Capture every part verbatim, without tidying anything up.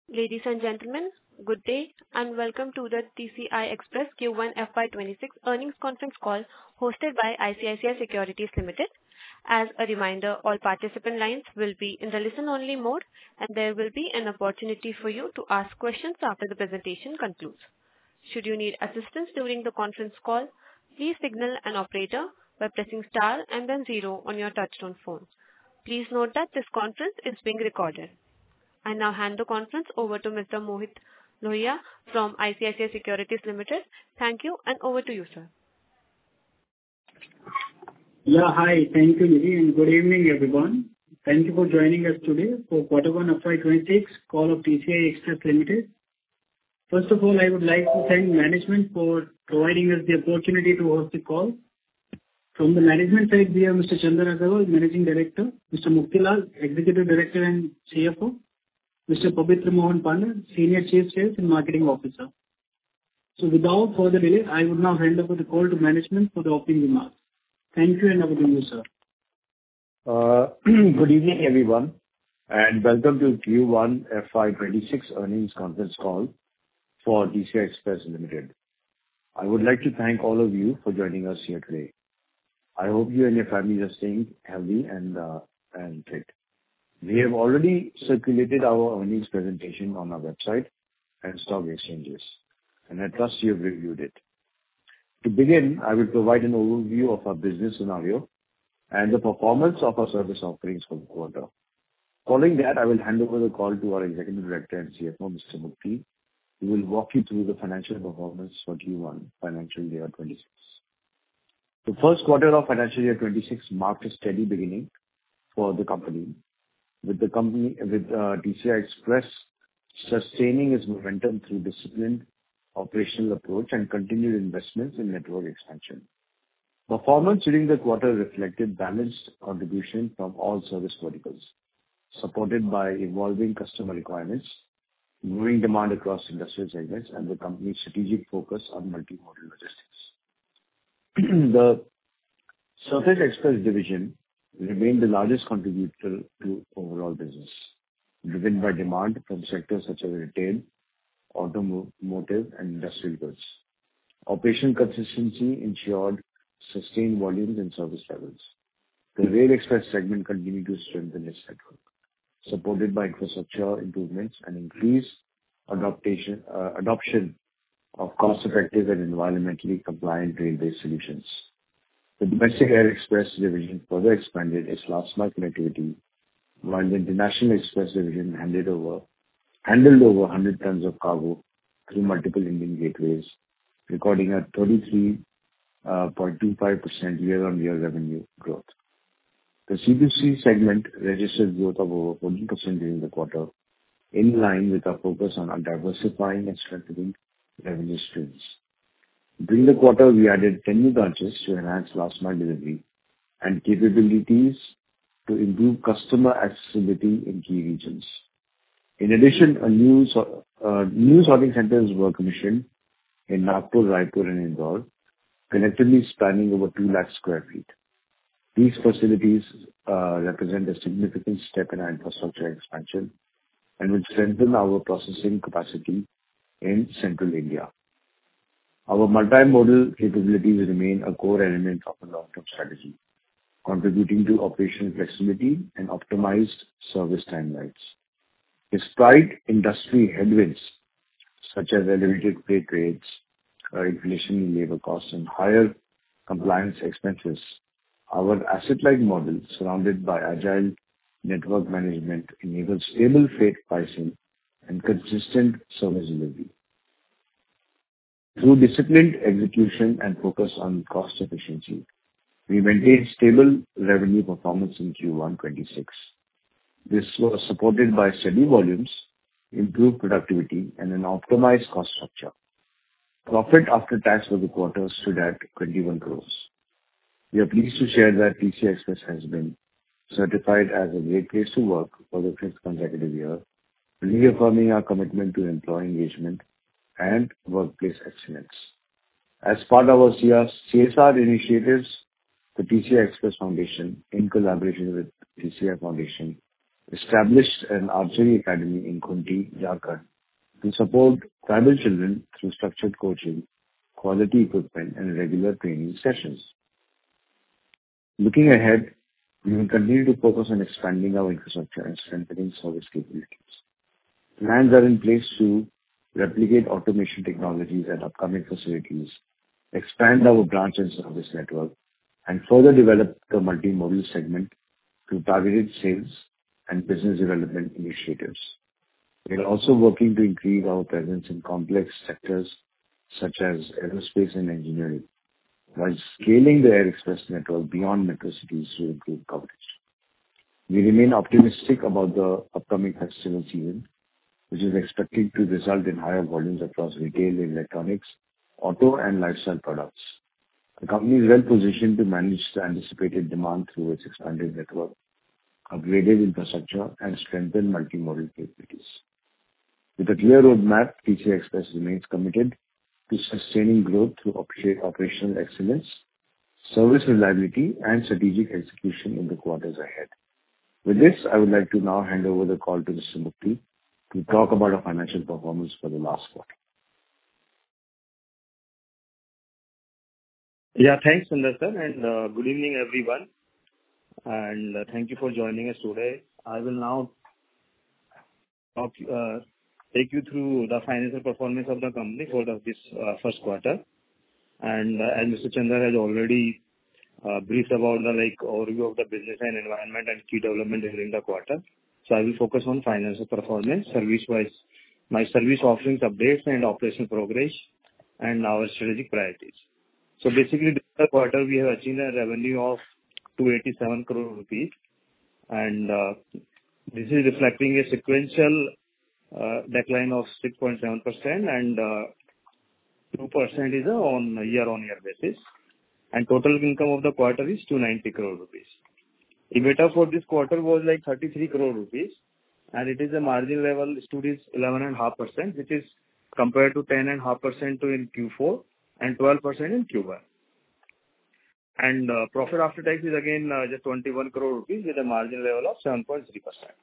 Ladies and gentlemen, good day and welcome to the T C I Express Q one F Y twenty-six earnings conference call hosted by I C I C I Securities Limited. As a reminder, all participant lines will be in the listen-only mode, and there will be an opportunity for you to ask questions after the presentation concludes. Should you need assistance during the conference call, please signal an operator by pressing star and then zero on your touchtone phone. Please note that this conference is being recorded. I now hand the conference over to Mister Mohit Lohia from I C I C I Securities Limited. Thank you, and over to you, sir. Yeah, hi. Thank you, Nidhi, and good evening, everyone. Thank you for joining us today for quarter one F Y twenty-six call of T C I Express Limited. First of all, I would like to thank management for providing us the opportunity to host the call. From the management side, we have Mister Chandan Agarwal, Managing Director, Mister Muktilal, Executive Director and C F O, Mister Pavitra Mohan Panda, Senior Chief Sales and Marketing Officer. So without further delay, I would now hand over the call to management for the opening remarks. Thank you, and over to you, sir. Uh, Good evening, everyone, and welcome to Q one F Y twenty-six earnings conference call for T C I Express Limited. I would like to thank all of you for joining us here today. I hope you and your families are staying healthy and uh, and fit. We have already circulated our earnings presentation on our website and stock exchanges, and I trust you have reviewed it. To begin, I will provide an overview of our business scenario and the performance of our service offerings for the quarter. Following that, I will hand over the call to our Executive Director and C F O, Mister Mukti, who will walk you through the financial performance for Q one financial year twenty-six. The first quarter of financial year twenty-six marked a steady beginning for the company, with the company with uh, T C I Express sustaining its momentum through disciplined operational approach and continued investments in network expansion. Performance during the quarter reflected balanced contribution from all service verticals, supported by evolving customer requirements, growing demand across industrial segments, and the company's strategic focus on multimodal logistics. The Surface Express division remained the largest contributor to overall business, driven by demand from sectors such as retail, automotive, and industrial goods. Operational consistency ensured sustained volumes and service levels. The Rail Express segment continued to strengthen its network, supported by infrastructure improvements and increased adaptation, uh, adoption of cost-effective and environmentally compliant rail-based solutions. The Domestic Air Express division further expanded its last-mile connectivity, while the International Express division handed over, handled over one hundred tons of cargo through multiple Indian gateways, recording a thirty-three point two five percent year-on-year revenue growth. The C two C segment registered growth of over fourteen percent during the quarter, in line with our focus on diversifying and strengthening revenue streams. During the quarter, we added ten new branches to enhance last-mile delivery and capabilities to improve customer accessibility in key regions. In addition, a new, uh, new sorting centers were commissioned in Nagpur, Raipur, and Indore, collectively spanning over two lakh square feet. These facilities uh, represent a significant step in our infrastructure expansion and will strengthen our processing capacity in central India. Our multimodal capabilities remain a core element of a long-term strategy, contributing to operational flexibility and optimized service timelines. Despite industry headwinds such as elevated freight rates, uh, inflation in labor costs, and higher compliance expenses, our asset-light model, surrounded by agile network management, enables stable freight pricing and consistent service delivery. Through disciplined execution and focus on cost efficiency, we maintained stable revenue performance in Q one twenty-six. This was supported by steady volumes, improved productivity, and an optimized cost structure. Profit after tax for the quarter stood at twenty-one crores. We are pleased to share that T C I Express has been certified as a great place to work for the fifth consecutive year, reaffirming our commitment to employee engagement and workplace excellence. As part of our C S R initiatives, the T C I Express Foundation, in collaboration with T C I Foundation, established an archery academy in Khunti, Jharkhand, to support tribal children through structured coaching, quality equipment, and regular training sessions. Looking ahead, we will continue to focus on expanding our infrastructure and strengthening service capabilities. Plans are in place to replicate automation technologies at upcoming facilities, expand our branch and service network, and further develop the multimodal segment through targeted sales and business development initiatives. We are also working to increase our presence in complex sectors such as aerospace and engineering, while scaling the Air Express network beyond metro cities to improve coverage. We remain optimistic about the upcoming festival season, which is expected to result in higher volumes across retail, electronics, auto, and lifestyle products. The company is well positioned to manage the anticipated demand through its expanded network, upgraded infrastructure, and strengthened multimodal capabilities. With a clear roadmap, T C I Express remains committed to sustaining growth through operational excellence, service reliability, and strategic execution in the quarters ahead. With this, I would like to now hand over the call to Mister Mukti to talk about our financial performance for the last quarter. Yeah, thanks, Sundar sir, and uh, good evening, everyone. And uh, thank you for joining us today. I will now talk, uh, take you through the financial performance of the company for the, this uh, first quarter. And uh, as Mister Chandra has already uh, briefed about the like overview of the business and environment and key development during the quarter, so I will focus on financial performance, service-wise, my service offerings updates and operational progress, and our strategic priorities. So basically, this quarter we have achieved a revenue of two hundred eighty-seven crore rupees, and uh, this is reflecting a sequential uh, decline of six point seven percent, and uh, two percent is on a year-on-year basis. And total income of the quarter is two hundred ninety crore rupees. EBITDA for this quarter was like thirty-three crore rupees, and it is a margin level stood is eleven point five percent, which is compared to ten point five percent in Q four and twelve percent in Q one. And uh, profit after tax is again uh, just twenty-one crore rupees with a margin level of seven point three percent.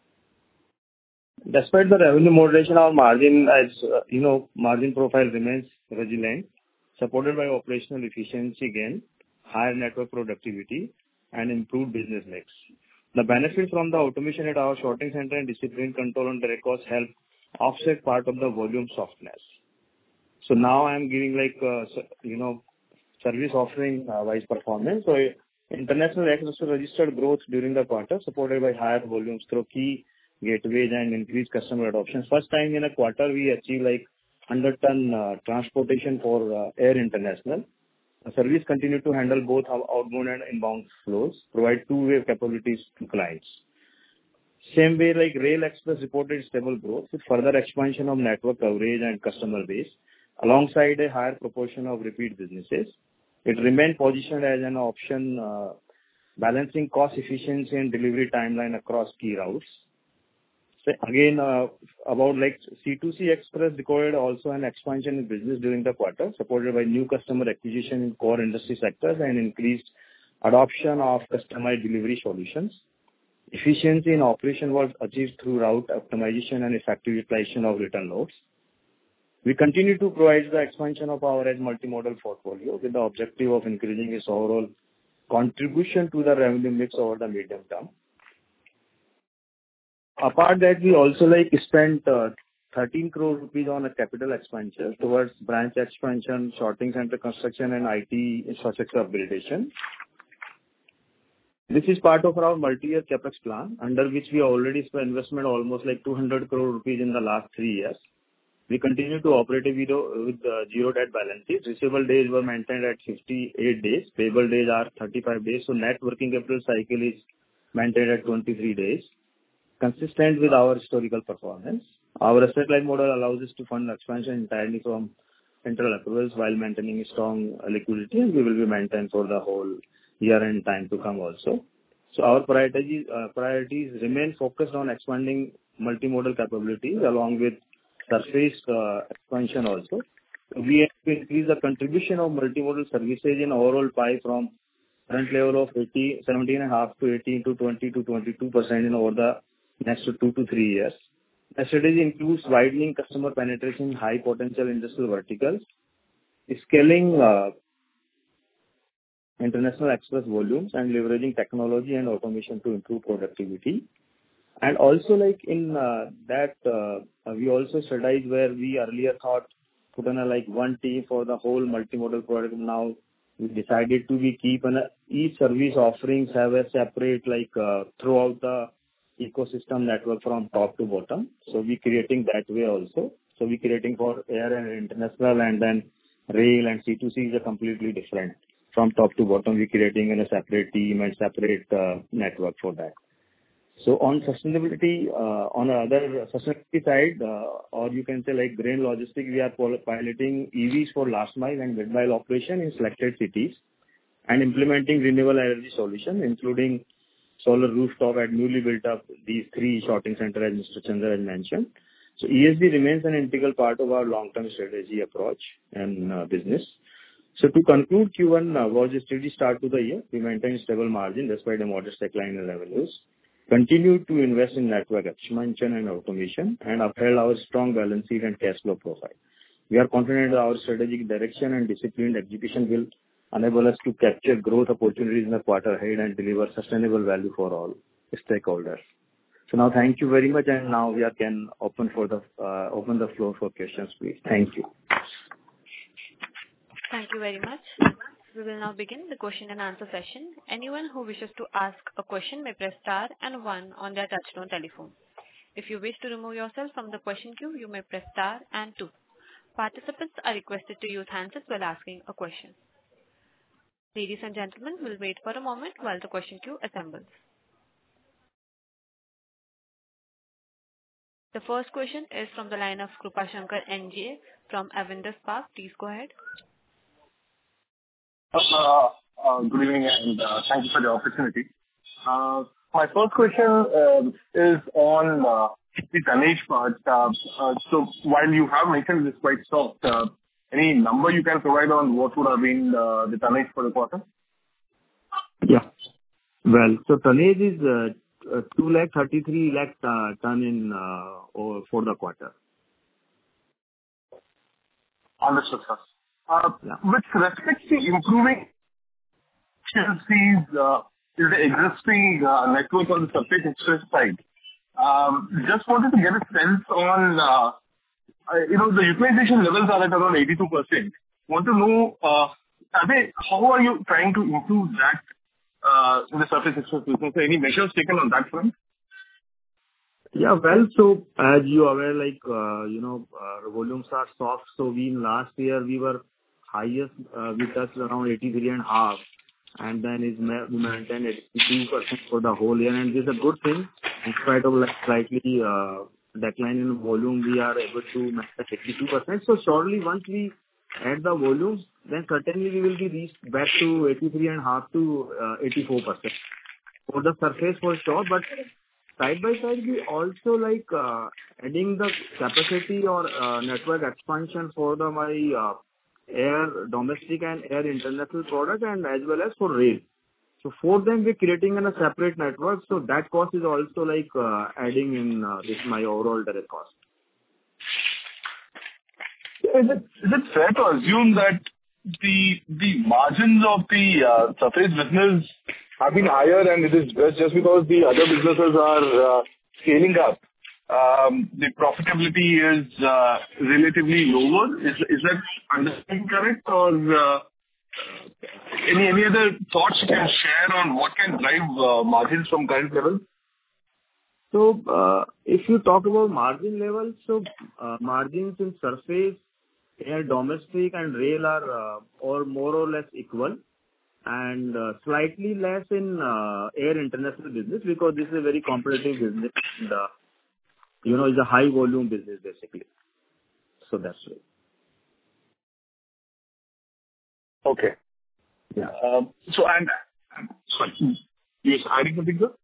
Despite the revenue moderation, our margin, as uh, you know, margin profile remains resilient, supported by operational efficiency gain, higher network productivity, and improved business mix. The benefit from the automation at our sorting center and disciplined control on direct costs help offset part of the volume softness. So now I am giving like, uh, you know, service offering uh, wise performance. So international express registered growth during the quarter, supported by higher volumes through key gateways and increased customer adoption. First time in a quarter we achieved like one hundred ton uh, transportation for uh, Air International. The service continued to handle both outbound and inbound flows, provide two-way capabilities to clients. Same way like Rail Express reported stable growth with further expansion of network coverage and customer base, alongside a higher proportion of repeat businesses. It remained positioned as an option, uh, balancing cost efficiency and delivery timeline across key routes. So again, uh, about like C two C Express recorded also an expansion in business during the quarter, supported by new customer acquisition in core industry sectors and increased adoption of customized delivery solutions. Efficiency in operation was achieved through route optimization and effective utilization of return loads. We continue to provide the expansion of our edge multimodal portfolio with the objective of increasing its overall contribution to the revenue mix over the medium term. Apart that, we also like spent uh, thirteen crore rupees on a capital expenditure towards branch expansion, sorting center construction, and I T infrastructure upgradation. This is part of our multi-year capex plan, under which we already spent investment almost like two hundred crore rupees in the last three years. We continue to operate with uh, zero debt balances. Receivable days were maintained at fifty-eight days. Payable days are thirty-five days. So net working capital cycle is maintained at twenty-three days, consistent with our historical performance. Our asset-light model allows us to fund expansion entirely from internal accruals while maintaining strong liquidity, and we will be maintained for the whole year and time to come also. So our priorities, uh, priorities remain focused on expanding multimodal capabilities along with surface uh, expansion also. We have to increase the contribution of multimodal services in overall pie from current level of eighty, seventeen and a half to eighteen to twenty to twenty-two percent in over the next to two to three years. The strategy includes widening customer penetration in high potential industrial verticals, scaling uh, international express volumes, and leveraging technology and automation to improve productivity. And also, like in uh, that, uh, we also strategize where we earlier thought put on a like one team for the whole multimodal product. Now we decided to be keep an each service offerings have a separate like uh, throughout the ecosystem network from top to bottom. So we creating that way also. So we creating for air and international, and then rail and C two C is a completely different. From top to bottom, we creating in a separate team and separate uh, network for that. So on sustainability, uh, on other sustainability side, uh, or you can say like grain logistics, we are piloting E Vs for last mile and mid mile operation in selected cities, and implementing renewable energy solutions, including solar rooftop at newly built up these three sorting centers, as Mister Chandra has mentioned. So E S G remains an integral part of our long-term strategy approach and uh, business. So to conclude, Q one uh, was a steady start to the year. We maintained stable margin despite a modest decline in revenues, continued to invest in network expansion and automation, and upheld our strong balance sheet and cash flow profile. We are confident that our strategic direction and disciplined execution will enable us to capture growth opportunities in the quarter ahead and deliver sustainable value for all stakeholders. So now, thank you very much, and now we are can open for the uh, open the floor for questions, please. Thank you. Thank you very much. We will now begin the question and answer session. Anyone who wishes to ask a question may press star and one on their touchtone telephone. If you wish to remove yourself from the question queue, you may press star and two. Participants are requested to use handsets while asking a question. Ladies and gentlemen, we'll wait for a moment while the question queue assembles. The first question is from the line of Krupashankar N J from Avendus Spark. Please go ahead. Uh, uh, good evening, and uh, thank you for the opportunity. Uh, my first question uh, is on uh, the tonnage part. Uh, uh, so while you have mentioned it's quite soft, uh, any number you can provide on what would have been uh, the tonnage for the quarter? Yeah. Well, so tonnage is uh, uh, two lakh thirty-three lakh uh, ton in uh, or for the quarter. Understood, sir. Uh, Yeah. With respect to improving efficiencies uh, in the existing uh, network on the surface express side, um, just wanted to get a sense on, uh, uh, you know, the utilization levels are at around eighty-two percent. Want to know, uh, are they, how are you trying to improve that uh, in the surface express business? Any measures taken on that front? Yeah, well, so as you are aware, like, uh, you know, uh, volumes are soft. So we, in last year, we were highest, uh, we touched around eighty-three and a half, and then is ma- we maintained eighty-two percent for the whole year. And this is a good thing. In spite of like slightly uh, decline in volume, we are able to maintain eighty-two percent. So surely once we add the volumes, then certainly we will be reached back to eighty-three and a half to uh, eighty-four percent for the surface for sure. But side by side, we also like uh, adding the capacity or uh, network expansion for the my uh, air domestic and air international product, and as well as for rail. So for them, we're creating in a separate network. So that cost is also like uh, adding in uh, this my overall direct cost. Is it, is it fair to assume that the the margins of the uh, surface business have been higher, and it is just because the other businesses are uh, scaling up, um, the profitability is uh, relatively lower? Is is that understanding correct, or uh, any any other thoughts you can share on what can drive uh, margins from current levels? So uh, if you talk about margin levels, so uh, margins in surface, air domestic and rail are uh, or more or less equal, and uh, slightly less in uh, air international business, because this is a very competitive business, and uh, you know, it's a high volume business basically. So that's it. Okay. Yeah. Um, so and sorry, you were adding something, sir?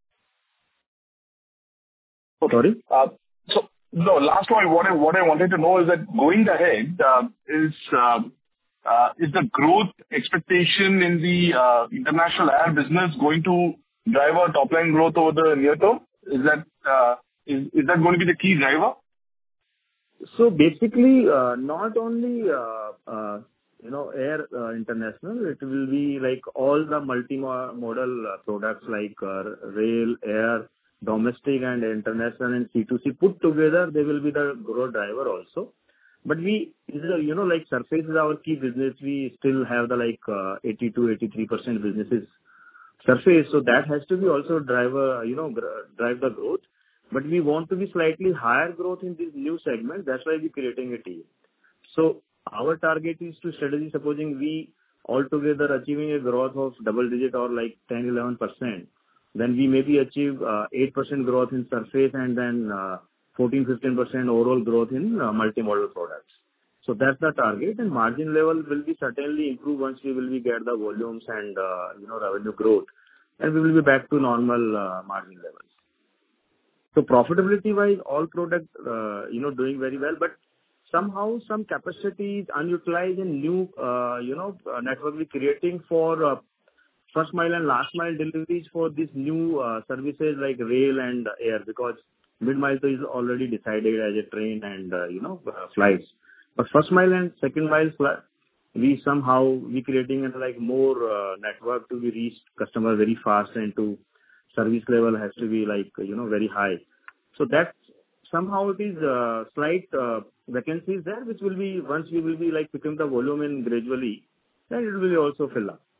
Okay. Sorry. Uh, so no, last one. What I what I wanted to know is that going ahead uh, is. Uh, Uh, is the growth expectation in the uh, international air business going to drive our top line growth over the near term? Is that uh, is is that going to be the key driver? So basically, uh, not only uh, uh, you know air uh, international, it will be like all the multi-modal uh, products like uh, rail, air, domestic and international and C two C put together. They will be the growth driver also. But we, you know, like surface is our key business. We still have the like uh, eighty to eighty-three percent businesses surface, so that has to be also drive uh, you know gr- drive the growth. But we want to be slightly higher growth in this new segment. That's why we're creating a team. So our target is to strategy, supposing we altogether achieving a growth of double digit or like ten, eleven percent, then we maybe achieve uh, eight percent growth in surface and then uh, fourteen, fifteen percent overall growth in uh, multi-modal products. So that's the target, and margin level will be certainly improve once we will be get the volumes and uh, you know revenue growth, and we will be back to normal uh, margin levels. So profitability-wise, all product, uh, you know, doing very well, but somehow some capacity is unutilized in new, uh, you know, uh, network we're creating for uh, first mile and last mile deliveries for these new uh, services like rail and air, because mid mile is already decided as a train and, uh, you know, uh, flights. But first mile and second mile, fly- we somehow we creating a, like more uh, network to be reached customer very fast, and to service level has to be like, you know, very high. So that somehow it is uh, slight uh, vacancies there, which will be once we will be like picking the volume in gradually, then it will also fill up.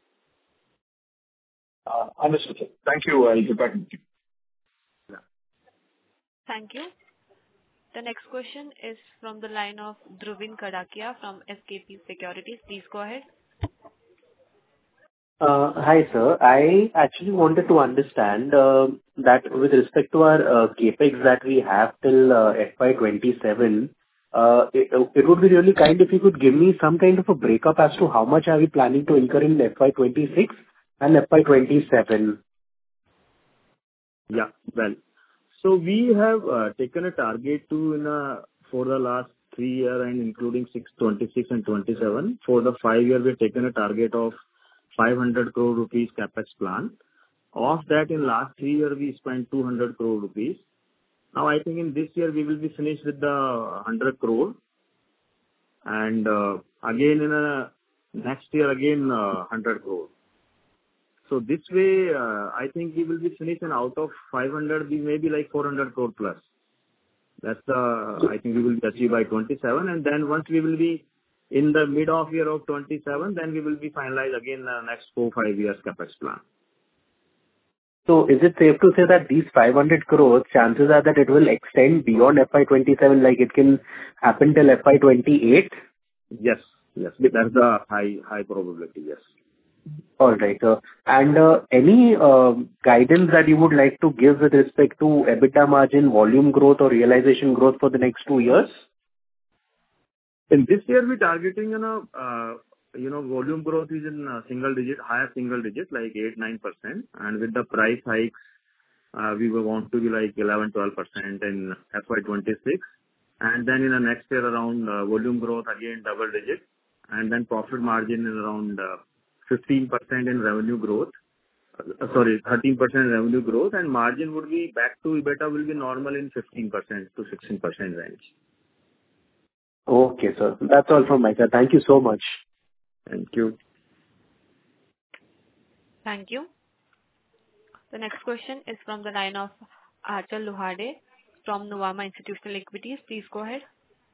Uh, Understood, sir. Thank you. I'll get back to you. Yeah. Thank you. The next question is from the line of Dhruvin Kadakia from S K P Securities. Please go ahead. Uh Hi, sir. I actually wanted to understand uh, that with respect to our uh CapEx that we have till uh F Y twenty-seven, uh it it would be really kind if you could give me some kind of a breakup as to how much are we planning to incur in F Y twenty-six and F Y twenty-seven. Yeah. Well, so we have uh, taken a target to in a, for the last three year and including six, twenty-six and twenty-seven. For the five year, we've taken a target of five hundred crore rupees capex plan. Of that, in last three year, we spent two hundred crore rupees. Now, I think in this year, we will be finished with the one hundred crore. And uh, again, in a next year, again, uh, one hundred crore. So this way, uh, I think we will be finished, and out of five hundred, we may be like four hundred crore plus. That's the, I think we will be achieved by twenty-seven. And then once we will be in the mid of year of twenty-seven, then we will be finalized again the next four, five years capex plan. So is it safe to say that these five hundred crores, chances are that it will extend beyond F Y twenty-seven, like it can happen till F Y twenty-eight? Yes, yes. That's the high, high probability, yes. All right, sir. And uh, any uh, guidance that you would like to give with respect to EBITDA margin, volume growth or realization growth for the next two years? In this year, we're targeting, you know, uh, you know, volume growth is in uh, single digit, higher single digit, like eight, nine percent. And with the price hikes, uh, we will want to be like eleven, twelve percent in F Y twenty-six. And then in the next year around uh, volume growth, again, double digit. And then profit margin is around uh, fifteen percent in revenue growth. Uh, sorry, thirteen percent revenue growth, and margin would be back to EBITDA will be normal in fifteen percent to sixteen percent range. Okay, sir. That's all from my side. Thank you so much. Thank you. Thank you. The next question is from the line of Achal Lohade from Nuvama Institutional Equities. Please go ahead.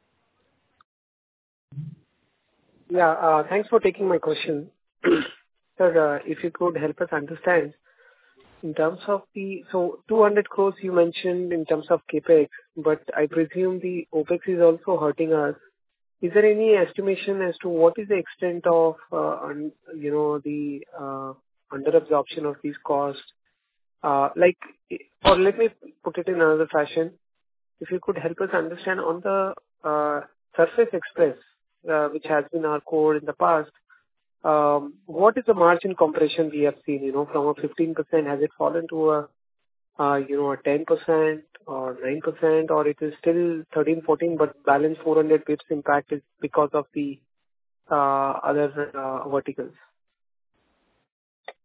Yeah, uh, thanks for taking my question. Sir, uh, if you could help us understand in terms of the, so two hundred crores you mentioned in terms of CapEx, but I presume the OpEx is also hurting us. Is there any estimation as to what is the extent of, uh, un, you know, the uh, under absorption of these costs? Uh, like, or let me put it in another fashion. If you could help us understand on the uh, Surface Express, uh, which has been our core in the past, um, what is the margin compression we have seen? You know, from a fifteen percent, has it fallen to a, uh, you know, a ten percent or nine percent, or it is still thirteen, fourteen, but balance four hundred pips impact is because of the uh, other uh, verticals?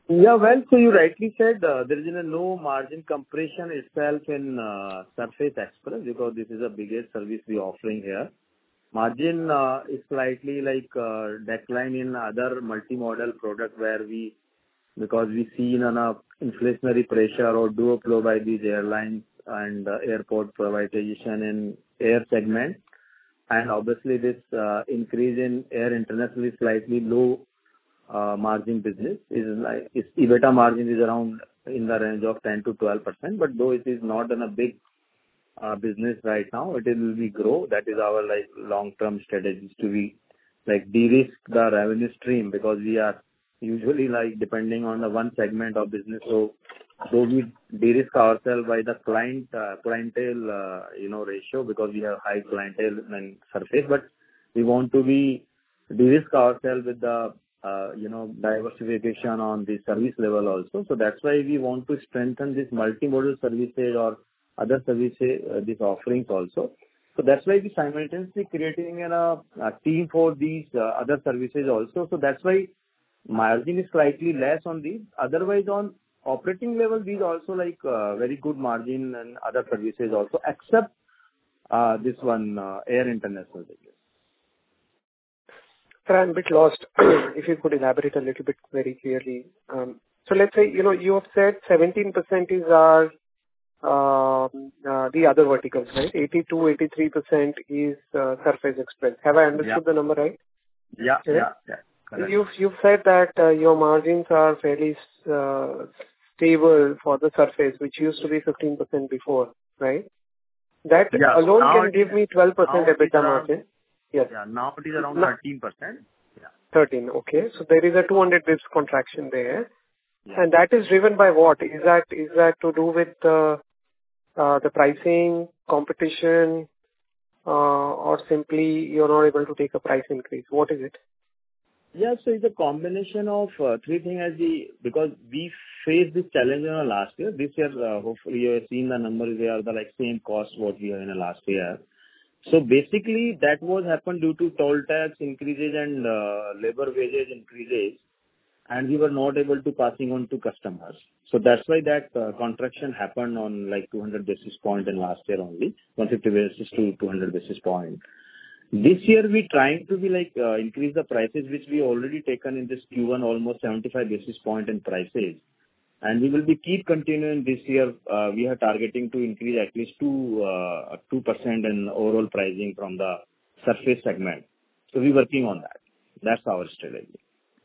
Yeah, well, so you rightly said uh, there is a no margin compression itself in uh, Surface Express because this is the biggest service we offering here. Margin uh, is slightly like uh, decline in other multimodal product where we, because we see on a inflationary pressure or duopoly by these airlines and uh, airport privatization in air segment. And obviously this uh, increase in air international is slightly low uh, margin business. Is like its EBITDA margin is around in the range of ten to twelve percent, but though it is not in a big uh, business right now, it will be grow. That is our like long-term strategy to be like de-risk the revenue stream because we are usually like depending on the one segment of business. So though we de-risk ourselves by the client uh, clientele uh, you know ratio because we have high clientele and Surface, but we want to be de-risk ourselves with the uh, you know diversification on the service level also. So that's why we want to strengthen this multimodal services or other services uh, these offerings also. So that's why we simultaneously creating an, a, a team for these uh, other services also. So that's why margin is slightly less on these. Otherwise, on operating level, these also like uh, very good margin and other services also, except uh, this one, uh, Air International business. Sir, I'm a bit lost. If you could elaborate a little bit very clearly. Um, so let's say, you know, you have said seventeen percent is our uh, uh, the other verticals, right? eighty-two, eighty-three percent is uh, Surface Express. Have I understood Yeah. the number right? Yeah, yeah, yeah. yeah. Correct. You've you've said that uh, your margins are fairly uh, stable for the Surface, which used to be fifteen percent before, right? That Yeah, alone now can it give is- me twelve percent now it is EBITDA around- margin. Yes, Yeah, now it is around No. thirteen percent. Yeah. thirteen. Okay, so there is a two hundred basis points contraction there, Yeah. and that is driven by what? Is that is that to do with uh, uh, the pricing, competition, uh, or simply you're not able to take a price increase? What is it? Yeah, so it's a combination of uh, three things as the, because we faced this challenge in the last year. This year, uh, hopefully you have seen the numbers, they are the like same cost what we have in the last year. So basically that was happened due to toll tax increases and uh, labor wages increases, and we were not able to passing on to customers. So that's why that uh, contraction happened on like two hundred basis point in last year only, one hundred fifty basis to two hundred basis point. This year we trying to be like uh, increase the prices which we already taken in this Q one almost seventy-five basis point in prices, and we will be keep continuing this year. Uh, we are targeting to increase at least two uh, two percent in overall pricing from the Surface segment. So we're working on that. That's our strategy.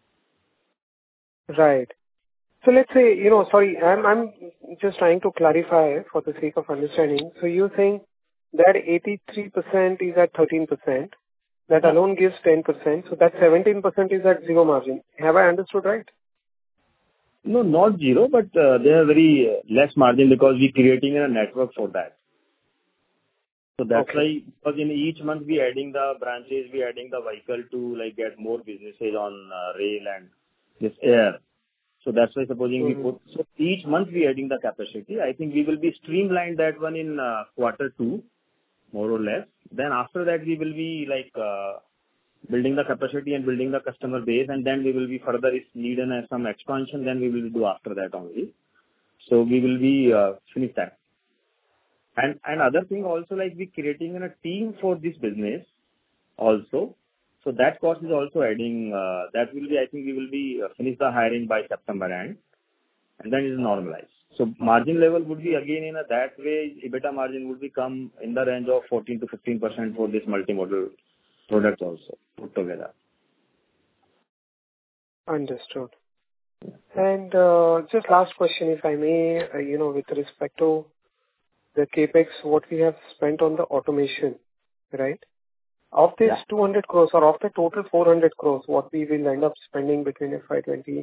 Right. So let's say, you know, sorry, I'm I'm just trying to clarify for the sake of understanding. So you're saying that eighty-three percent is at thirteen percent, that Yeah. alone gives ten percent, so that seventeen percent is at zero margin. Have I understood right? No, not zero, but uh, they are very uh, less margin because we're creating a network for that. So that's Okay. why, because in each month we adding the branches, we adding the vehicle to like get more businesses on uh, rail and this air. So that's why supposing Mhm. we put, so each month we adding the capacity. I think we will be streamlined that one in uh, quarter two, more or less. Then after that we will be like uh, building the capacity and building the customer base, and then we will be further if need and some expansion, then we will do after that only. So we will be uh, finish that. And and other thing also, like we creating a team for this business also. So that cost is also adding. Uh, that will be, I think we will be uh, finish the hiring by September end, and then it is normalized. So margin level would be again in a that way. EBITDA margin would become in the range of fourteen to fifteen percent for this multimodal products also put together. Understood. And uh, just last question, if I may, uh, you know, with respect to the CapEx, what we have spent on the automation, right? Of this Yeah. two hundred crores or of the total four hundred crores, what we will end up spending between F Y twenty-three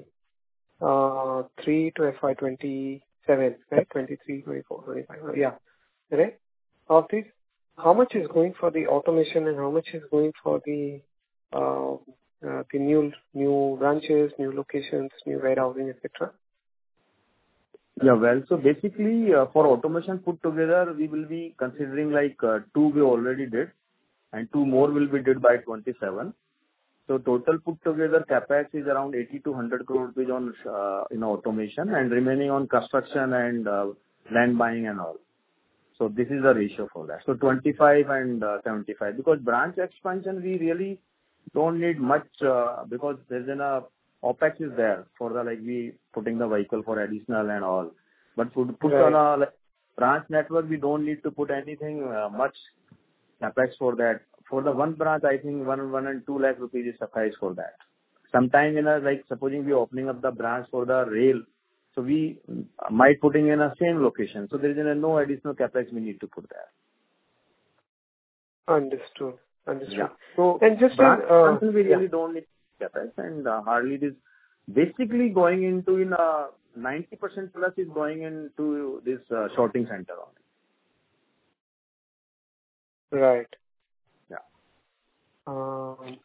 to F Y twenty-seven, right? twenty-three, twenty-four, twenty-five. Yeah. Right? Of this, how much is going for the automation and how much is going for the uh, uh, the new new branches, new locations, new warehousing, et cetera? Yeah, well, so basically uh, for automation put together, we will be considering like uh, two we already did, and two more will be did by twenty-seven. So total put together CapEx is around eighty to one hundred crore rupees on uh, you know, automation and remaining on construction and uh, land buying and all. So this is the ratio for that. So twenty-five and uh, seventy-five. Because branch expansion, we really don't need much uh, because there's an uh, OpEx is there for the, like, we putting the vehicle for additional and all. But put, put Right. on a like, branch network, we don't need to put anything uh, much CapEx for that. For the one branch, I think one, one and two lakh rupees is suffice for that. Sometime in a, like, supposing we opening up the branch for the rail, so we might putting in a same location. So there is a no additional CapEx we need to put there. Understood. Understood. Yeah. So And just branch in, uh, expansion, we really yeah. don't need CapEx, and uh, hardly this basically going into in uh, ninety percent plus is going into this uh, sorting center only. Right. Yeah. Um,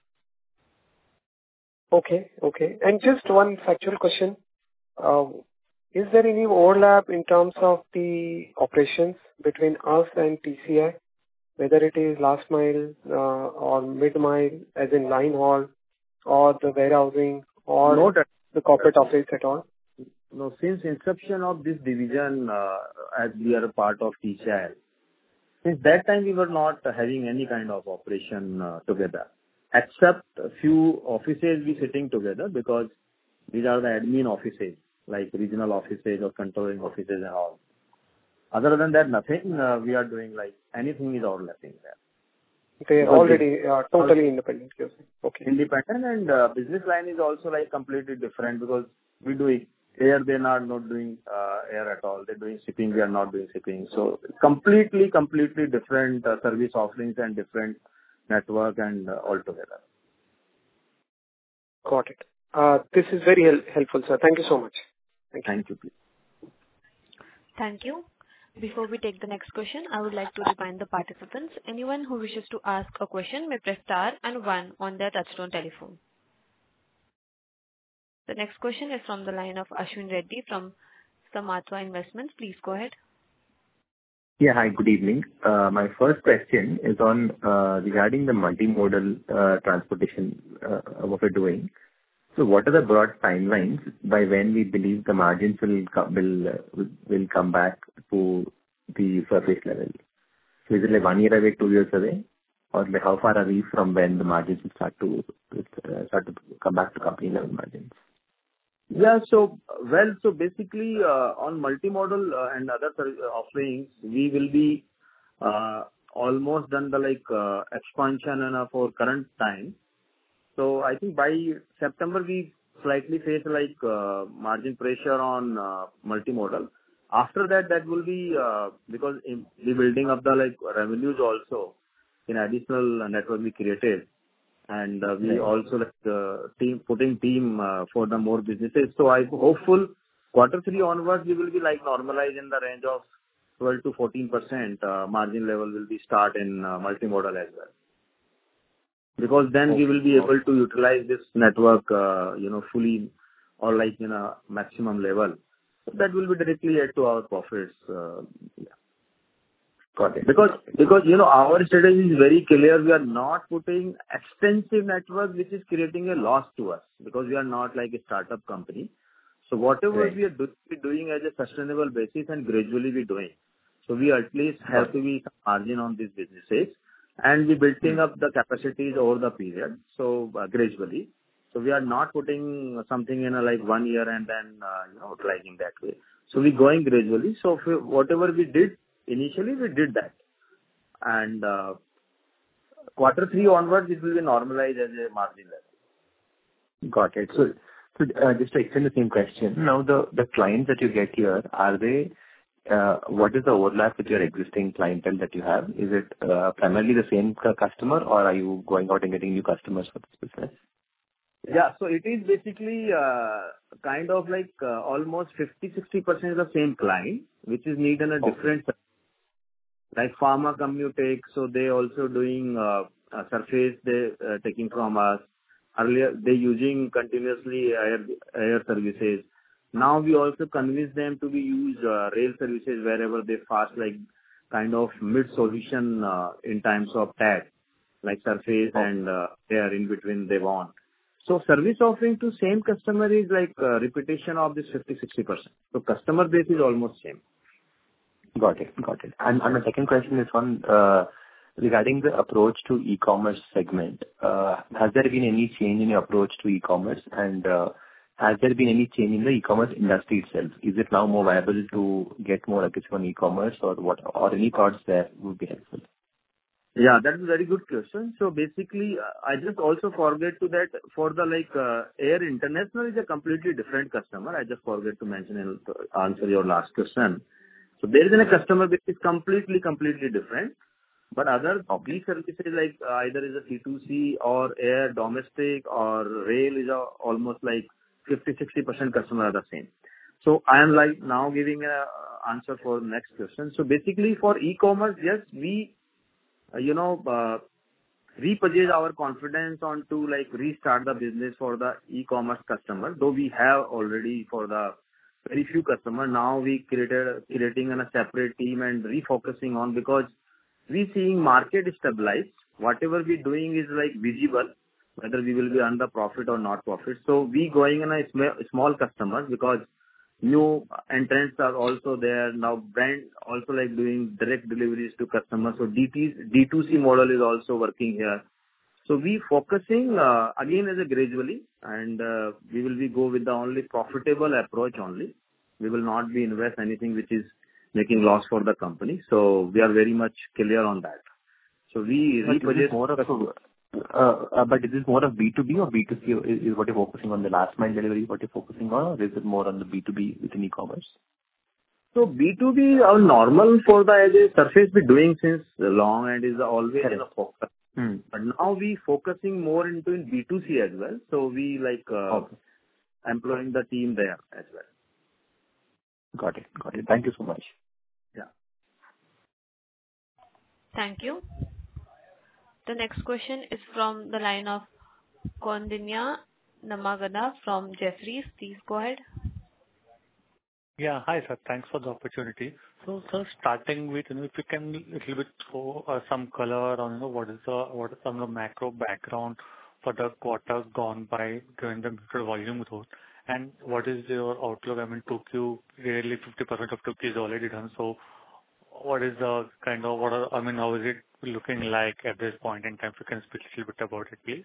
Okay. Okay. And just one factual question. Uh, Is there any overlap in terms of the operations between us and T C I, whether it is last mile uh, or mid mile, as in line haul, or the warehousing, or Not at- the corporate office at all? No, since inception of this division, uh, as we are a part of T C I, since that time we were not having any kind of operation uh, together, except a few offices we sitting together because these are the admin offices, like regional offices or controlling offices and all. Other than that, nothing uh, we are doing, like anything is overlapping there. They are Because already uh, totally independent, you're saying. Okay. Independent, and uh, business line is also like completely different because we do it. Air, they're not, not doing uh, air at all. They're doing shipping, we are not doing shipping. So completely, completely different uh, service offerings and different network and uh, altogether. Got it. Uh, This is very hel- helpful, sir. Thank you so much. Thank you. Thank you, please. Thank you. Before we take the next question, I would like to remind the participants, anyone who wishes to ask a question may press star and one on their touchtone telephone. The next question is from the line of Ashwin Reddy from Samatva Investments. Please go ahead. Yeah, hi, good evening. Uh, My first question is on uh, regarding the multimodal uh, transportation uh, what we're doing. So what are the broad timelines by when we believe the margins will co- will uh, will will come back to the surface level? So is it like one year away, two years away? Or like how far are we from when the margins will start to uh, start to come back to company level margins? Yeah. So, well, so basically, uh, on multimodal uh, and other ser- offerings, we will be uh, almost done the, like, uh, expansion and uh, for current time. So I think by September, we slightly face, like, uh, margin pressure on uh, multimodal. After that, that will be uh, because in the building of the, like, revenues also in additional network we created. And uh, we Right. also like uh, team putting team uh, for the more businesses. So I'm hopeful quarter three onwards we will be like normalized in the range of twelve to fourteen percent uh, margin level will be start in uh, multimodal as well. Because then we will be able to utilize this network, uh, you know, fully or like in a maximum level. So that will be directly add to our profits. Uh, yeah. Got it. Because, because, you know, our strategy is very clear. We are not putting extensive network, which is creating a loss to us, because we are not like a startup company. So whatever Right. we are do, we doing as a sustainable basis and gradually we doing. So we at least have Got to be some margin on these businesses, and we building up the capacities over the period, so uh, gradually. So we are not putting something in a, like one year and then, uh, you know, utilizing that way. So we going gradually. So if we, whatever we did, initially we did that. And uh, quarter three onwards, it will be normalized as a margin level. Got it. So, so uh, just to extend the same question, now the the clients that you get here, are they, uh, what is the overlap with your existing clientele that you have? Is it uh, primarily the same cu- customer, or are you going out and getting new customers for this business? Yeah. So it is basically uh, kind of like uh, almost fifty to sixty percent the same client, which is need in a Okay. different, like pharma company you take, so they also doing uh, a surface they uh, taking from us. Earlier, they using continuously air air services. Now we also convince them to be use uh, rail services wherever they fast, like kind of mid solution uh, in times of tag. like Surface and uh, Air in between they want. So service offering to same customer is like uh, repetition of this fifty to sixty percent. So customer base is almost same. Got it. Got it. And and my second question is on uh, regarding the approach to e-commerce segment. Uh, Has there been any change in your approach to e-commerce? And uh, has there been any change in the e-commerce industry itself? Is it now more viable to get more aggressive on e-commerce, or what, or any thoughts there would be helpful? Yeah, that's a very good question. So basically, uh, I just also forget to that for the like uh, Air International is a completely different customer. I just forget to mention and answer your last question. So there is a customer base is completely, completely different. But other these services like uh, either is a C two C or air domestic or rail is a, almost like fifty to sixty percent customer are the same. So I am like now giving a answer for next question. So basically for e-commerce, yes, we, uh, you know, uh, repurchase our confidence on to like restart the business for the e-commerce customer, though we have already for the very few customer. Now we created creating a separate team and refocusing on because we seeing market stabilized. Whatever we doing is like visible, whether we will be under profit or not profit. So we going in a small, small customer because new entrants are also there. Now brand also like doing direct deliveries to customers. So D two C model is also working here. So we focusing uh, again as a gradually and uh, we will be go with the only profitable approach only. We will not be invest anything which is making loss for the company. So we are very much clear on that. So we repurchase more of a, uh, uh, but is this more of B two B or B two C? Is, is what you're focusing on the last mile delivery? What you're focusing on, or is it more on the B two B within e-commerce? So B two B are normal for the as a Surface be doing since long and is always in a focus. Hmm. But now we focusing more into in B two C as well. So we like uh, Okay. employing the team there as well. Got it. Got it. Thank you so much. Yeah. Thank you. The next question is from the line of Kondinya Namagana from Jefferies. Please go ahead. Yeah. Hi, sir. Thanks for the opportunity. So, sir, starting with, you know, if you can little bit throw uh, some color on, you know, what is the, what is some of the macro background for the quarter gone by given the muted volume growth, and what is your outlook? I mean, two Q, really fifty percent of two Q is already done. So what is the kind of, what are, I mean, how is it looking like at this point in time? If you can speak a little bit about it, please.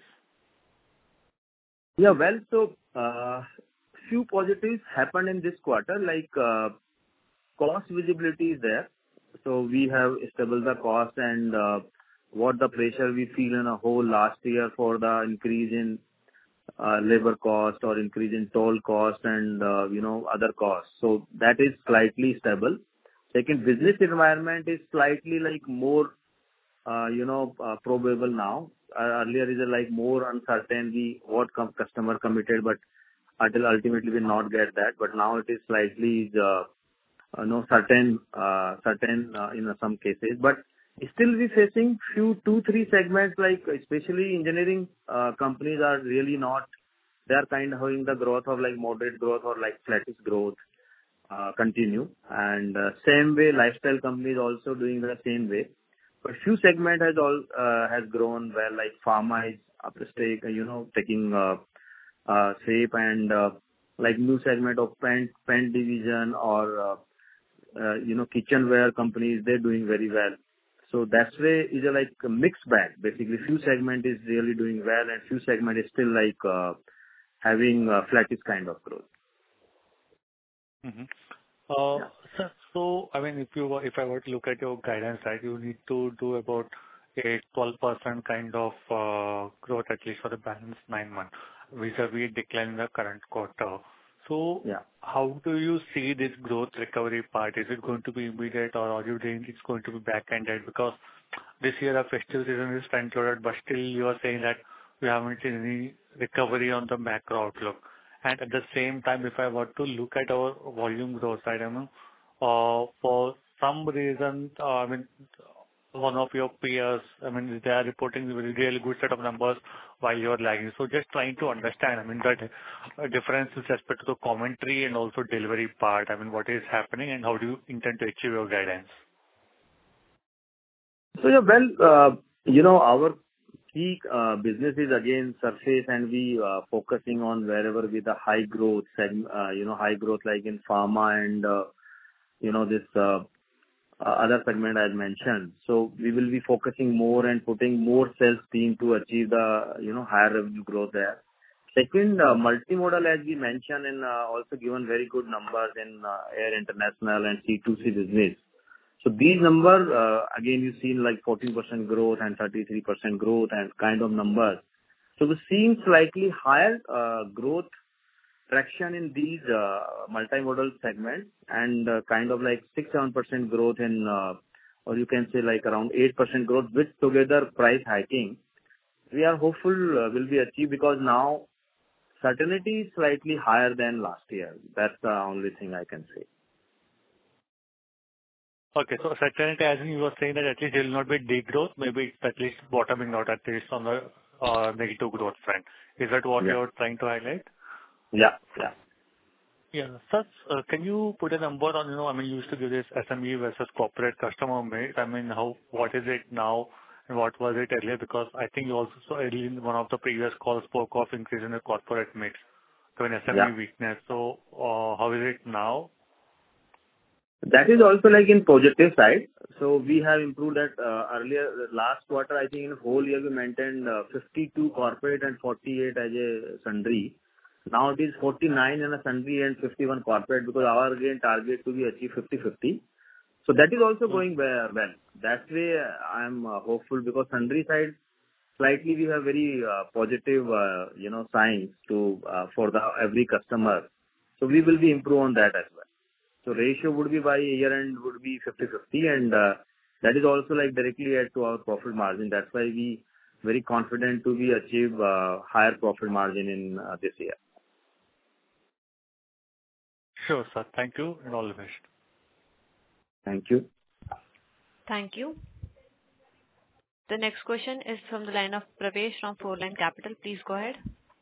Yeah, well, so uh, few positives happened in this quarter, like uh, cost visibility is there. So we have established the cost and uh, what the pressure we feel in a whole last year for the increase in uh, labor cost or increase in toll cost and, uh, you know, other costs. So that is slightly stable. Second, business environment is slightly like more, uh, you know, uh, probable now. Uh, earlier is uh, like more uncertain the what com- customer committed, but until ultimately we not get that. But now it is slightly, uh, uh, no certain, uh, certain uh, in some cases. But still we facing few two three segments like especially engineering uh, companies are really not. They are kind of having the growth of like moderate growth or like flattish growth. Uh, continue and uh, same way lifestyle companies also doing the same way, but few segment has all uh, has grown well, like pharma is up to stake, you know, taking uh, uh, shape and uh, like new segment of paint paint division or uh, uh, you know kitchenware companies, they're doing very well. So that's way is a like a mixed bag. Basically, few segment is really doing well and few segment is still like uh, having uh, flattish kind of growth. Mm-hmm. Uh, Yeah. Sir, so I mean, if you were, if I were to look at your guidance, right, you need to do about a twelve percent kind of uh, growth at least for the balance nine months, vis-a-vis decline in the current quarter. So Yeah. how do you see this growth recovery part? Is it going to be immediate, or are you think it's going to be back-ended? Because this year our festive season is front-loaded, but still you are saying that we haven't seen any recovery on the macro outlook. And at the same time, if I were to look at our volume growth side, I mean, uh, for some reason, uh, I mean, one of your peers, I mean, they are reporting a really good set of numbers while you are lagging. So just trying to understand, I mean, that uh, difference with respect to the commentary and also delivery part. I mean, what is happening and how do you intend to achieve your guidance? So yeah, well, uh, you know, our key uh, business is again surface, and we uh, focusing on wherever with the high growth segment, uh, you know, high growth like in pharma and, uh, you know, this uh, uh, other segment I mentioned. So we will be focusing more and putting more sales team to achieve the, you know, higher revenue growth there. Second, uh, multimodal, as we mentioned, and uh, also given very good numbers in uh, Air International and C two C business. So these numbers, uh, again, you've seen like fourteen percent growth and thirty-three percent growth and kind of numbers. So we're seeing slightly higher uh, growth traction in these uh, multimodal segments and uh, kind of like six to seven percent growth in, uh, or you can say like around eight percent growth with together price hiking. We are hopeful uh, will be achieved because now certainty is slightly higher than last year. That's the only thing I can say. Okay. So certainty, as in you were saying that at least there will not be degrowth, maybe it's at least bottoming out at least on the uh, negative growth front. Is that what Yeah. you're trying to highlight? Yeah. Yeah. Yeah. Sir, uh, can you put a number on, you know, I mean, you used to give this S M E versus corporate customer mix. I mean, how, what is it now and what was it earlier? Because I think you also saw earlier in one of the previous calls spoke of increase in the corporate mix to an S M E Yeah. weakness. So, uh, how is it now? That is also like in positive side. So we have improved that uh, earlier. Last quarter, I think in whole year we maintained uh, fifty-two corporate and forty-eight as a sundry. Now it is forty-nine in a sundry and fifty-one corporate because our again target to be achieve fifty-fifty. So that is also going well. well. That way I am uh, hopeful because sundry side slightly we have very uh, positive uh, you know signs to uh, for the every customer. So we will be improve on that as well. So ratio would be by year end would be fifty-fifty and uh, that is also like directly add to our profit margin. That's why we very confident to be achieve uh, higher profit margin in uh, this year. Sure, sir. Thank you and all the best. Thank you. Thank you. The next question is from the line of Pravesh from Four Line Capital. Please go ahead.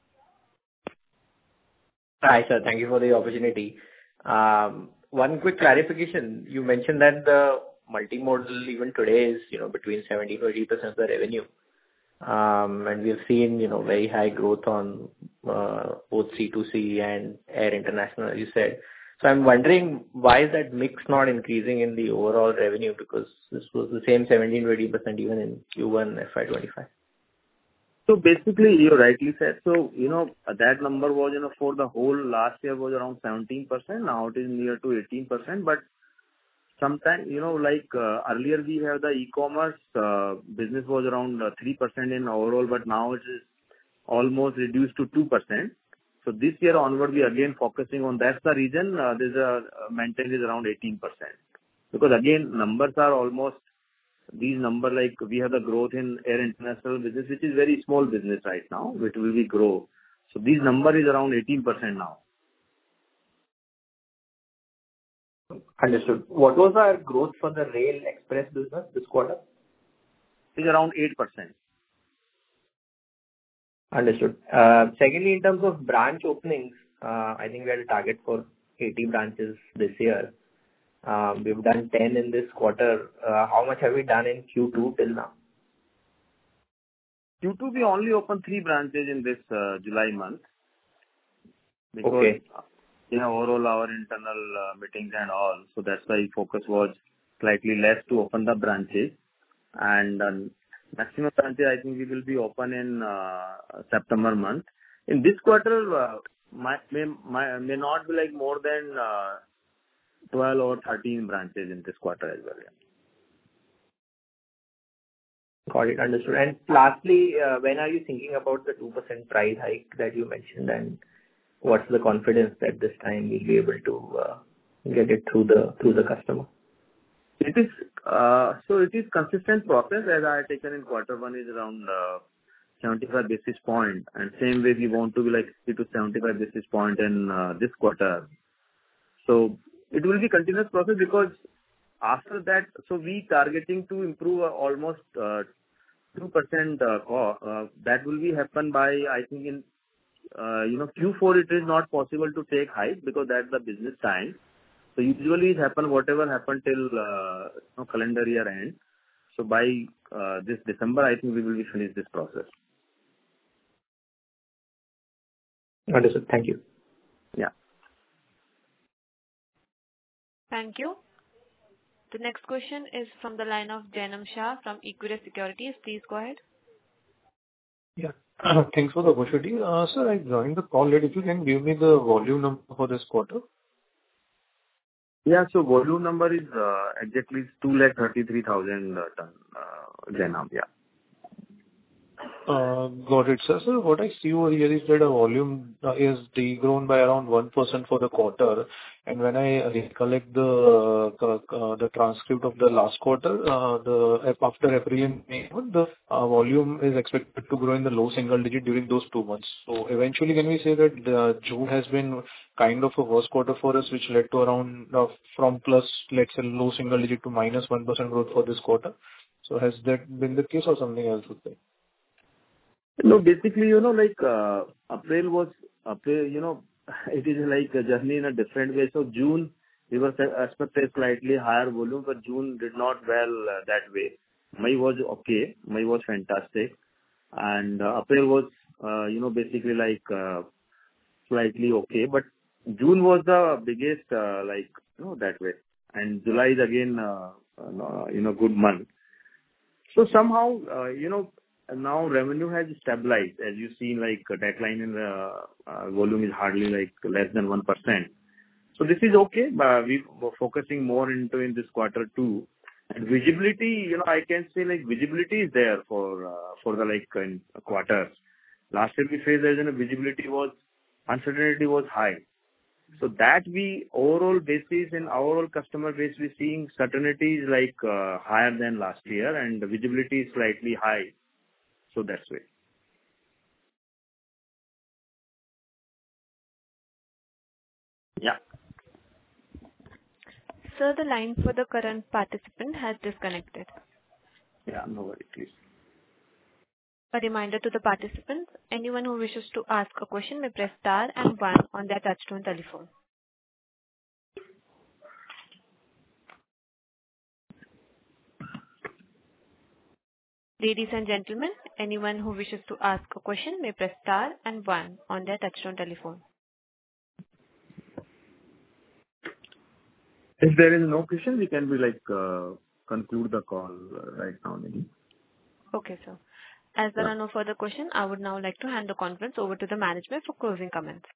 Hi, sir. Thank you for the opportunity. Um, One quick clarification. You mentioned that the multimodal even today is, you know, between seventy to eighty percent of the revenue. Um, and we have seen, you know, very high growth on uh, both C two C and Air International, as you said. So I'm wondering why is that mix not increasing in the overall revenue? Because this was the same seventeen to eighty percent even in Q one F Y twenty-five. So basically, you rightly said. So, you know, that number was, you know, for the whole last year was around seventeen percent. Now it is near to eighteen percent. But sometimes, you know, like uh, earlier we have the e-commerce uh, business was around uh, three percent in overall, but now it is almost reduced to two percent. So this year onward, we again focusing on that's the reason uh, there's a uh, maintain is around eighteen percent. Because again, numbers are almost these number like we have the growth in Air International business, which is very small business right now, which will be grow. So these number is around eighteen percent now. Understood. What was our growth for the Rail Express business this quarter? It's around eight percent. Understood. Uh, Secondly, in terms of branch openings, uh, I think we had a target for eighty branches this year. Um, We've done ten in this quarter. Uh, How much have we done in Q two till now? Q two, we only opened three branches in this uh, July month. Because, Okay. you know, overall our internal uh, meetings and all, so that's why focus was slightly less to open the branches. And um, maximum branches, I think we will be open in uh, September month. In this quarter, uh, my, may, my, may not be like more than uh, twelve or thirteen branches in this quarter as well. Yeah. Got it. Understood. And lastly, uh, when are you thinking about the two percent price hike that you mentioned, and what's the confidence that this time we'll be able to uh, get it through the through the customer? It is uh, so it is consistent process as I had taken in quarter one is around uh, seventy-five basis point, and same way we want to be like sixty to seventy-five basis point in uh, this quarter. So it will be continuous process because after that, so we targeting to improve uh, almost uh, two percent uh, co- uh, that will be happen by I think in uh, you know Q four it is not possible to take hike because that's the business time. So usually it happen whatever happened till uh, you know, calendar year end. So by uh, this December, I think we will be finished this process. Understood. Thank you. Yeah. Thank you. The next question is from the line of Jainam Shah from Equirus Securities. Please go ahead. Yeah. Thanks for the opportunity. Uh, Sir, I joined the call late. If you can give me the volume number for this quarter. Yeah. So volume number is uh, exactly two lakh thirty-three thousand ton, uh, Jainam. Yeah. Uh, Got it, sir. So what I see over here is that the volume uh, is degrown by around one percent for the quarter. And when I recollect the uh, uh, the transcript of the last quarter, uh, the after April and May, the uh, volume is expected to grow in the low single digit during those two months. So eventually, can we say that uh, June has been kind of a worst quarter for us, which led to around uh, from plus, let's say, low single digit to minus one percent growth for this quarter? So has that been the case or something else would say? No, basically, you know, like, uh, April was, April, you know, it is like a journey in a different way. So June, we were expected slightly higher volume, but June did not well uh, that way. May was okay. May was fantastic. And uh, April was, uh, you know, basically like, uh, slightly okay. But June was the biggest, uh, like, you know, that way. And July is again, uh, uh, you know, good month. So somehow, uh, you know, now revenue has stabilized. As you see, like a decline in the uh, volume is hardly like less than one percent. So this is okay, but we were focusing more into in this quarter too. And visibility, you know, I can say like visibility is there for uh, for the like in quarters. Last year we faced as in a visibility was uncertainty was high. So that we overall basis in overall customer base we seeing certainty is like uh, higher than last year and the visibility is slightly high. So that's way. Yeah. Sir, the line for the current participant has disconnected. Yeah, no worries, please. A reminder to the participants, anyone who wishes to ask a question may press star and one on their touchtone telephone. Ladies and gentlemen, anyone who wishes to ask a question may press star and one on their touchtone telephone. If there is no question, we can be like uh, conclude the call uh, right now, maybe. Okay, sir. As there Yeah. are no further questions, I would now like to hand the conference over to the management for closing comments.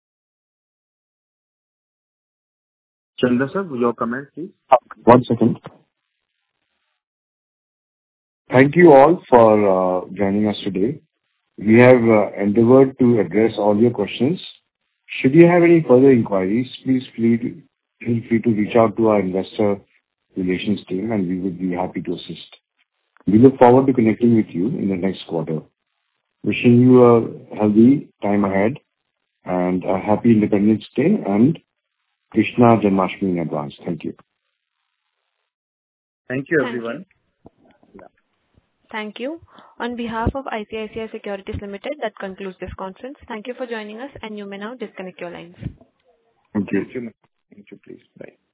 Chandra sir, your comment, please. One second. Thank you all for uh, joining us today. We have uh, endeavored to address all your questions. Should you have any further inquiries, please feel feel free to reach out to our investor relations team, and we would be happy to assist. We look forward to connecting with you in the next quarter. Wishing you a healthy time ahead and a happy Independence Day and Krishna Janmashtami in advance. Thank you. Thank you, Thank everyone. Thank you. On behalf of I C I C I Securities Limited, that concludes this conference. Thank you for joining us, and you may now disconnect your lines. Thank you. Thank you. Thank you, please. Bye.